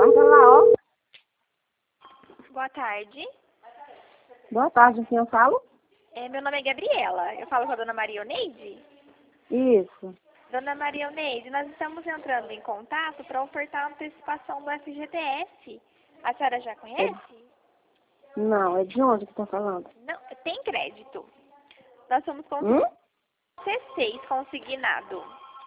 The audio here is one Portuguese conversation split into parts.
Guarda lá, ó. Boa tarde. Boa tarde, quem eu falo? Meu nome é Gabriela. Eu falo com a dona Maria Oneide. Isso. Dona Maria Oneide, nós estamos entrando em contato para ofertar a antecipação do FGTS. A senhora já conhece? Não, é de onde que tá falando? Não, tem crédito. Nós somos com Hum? C6 consignado.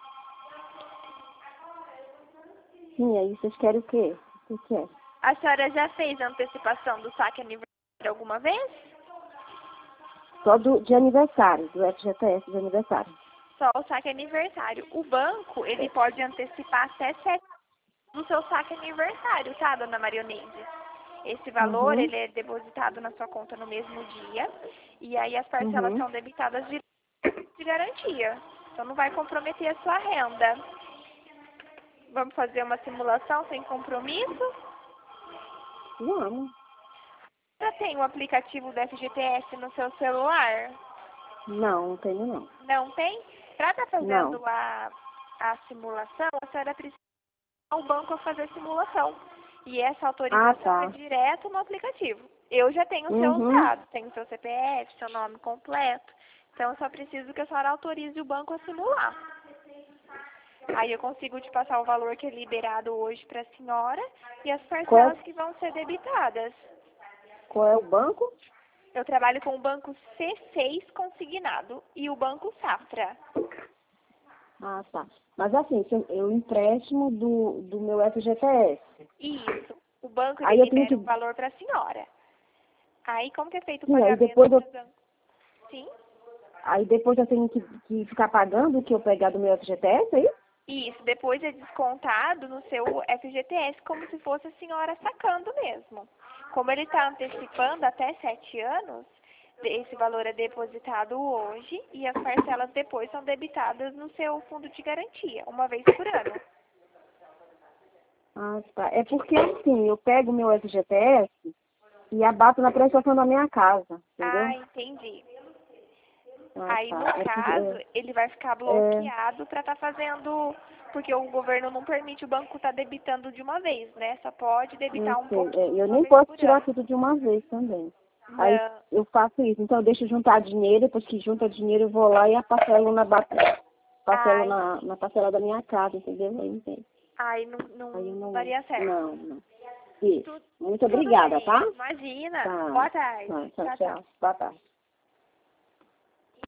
Sim, aí vocês querem o quê? O que é? A senhora já fez a antecipação do saque aniversário alguma vez? Só de aniversário, do FGTS de aniversário. Só o saque aniversário. O banco, ele pode antecipar até 7 do seu saque aniversário, tá, dona Maria Oneide? Esse valor, ele é depositado na sua conta no mesmo dia, e aí as parcelas são debitadas de garantia. Então não vai comprometer a sua renda. Vamos fazer uma simulação sem compromisso? Vamos. Já tem o aplicativo do FGTS no seu celular? Não, não tenho não. Não tem? Para estar fazendo Não. a simulação, a senhora precisa ir ao banco a fazer a simulação. E essa Ah, autorização é tá. direto no aplicativo. Eu já tenho os seus dados, tenho seu CPF, seu nome completo. Então, eu só preciso que a senhora autorize o banco a simular. Aí eu consigo te passar o valor que é liberado hoje para a senhora e as parcelas que vão ser debitadas. Qual é o banco? Eu trabalho com o banco C6 consignado e o banco Safra. Ah, tá. Mas assim, se eu empréstimo do meu FGTS. Isso. O banco Aí ele eu tenho libera que... um valor para a senhora. Aí, como que é feito o Sim, aí pagamento depois eu, do banco? Sim? aí depois eu tenho que ficar pagando o que eu pegar do meu FGTS, é isso? Isso. Depois é descontado no seu FGTS como se fosse a senhora sacando mesmo. Como ele está antecipando até 7 anos, esse valor é depositado hoje e as parcelas depois são debitadas no seu fundo de garantia, uma vez por ano. Ah, tá. É porque assim, eu pego o meu FGTS e abato na prestação da minha casa, Ah, entendeu? entendi. Ah, Aí, no tá. É porque, caso, ele vai ficar bloqueado para estar fazendo, porque o governo não permite o banco estar debitando de uma vez, né? Só pode não debitar um sei, pouquinho eu uma nem vez posso por tirar ano. tudo de uma vez também. Aí Não. eu faço isso, então eu deixo juntar dinheiro, depois que junta dinheiro eu vou lá e a parcelo parcelo Ai, na parcela da minha casa, entendeu? Aí não tem. ai, Aí eu não não, daria certo. não. Isso. Tu- Muito Tudo obrigada, bem. tá? Imagina. Tá. Boa tarde. Tá, tchau, Tchau, tchau. tchau. Boa tarde.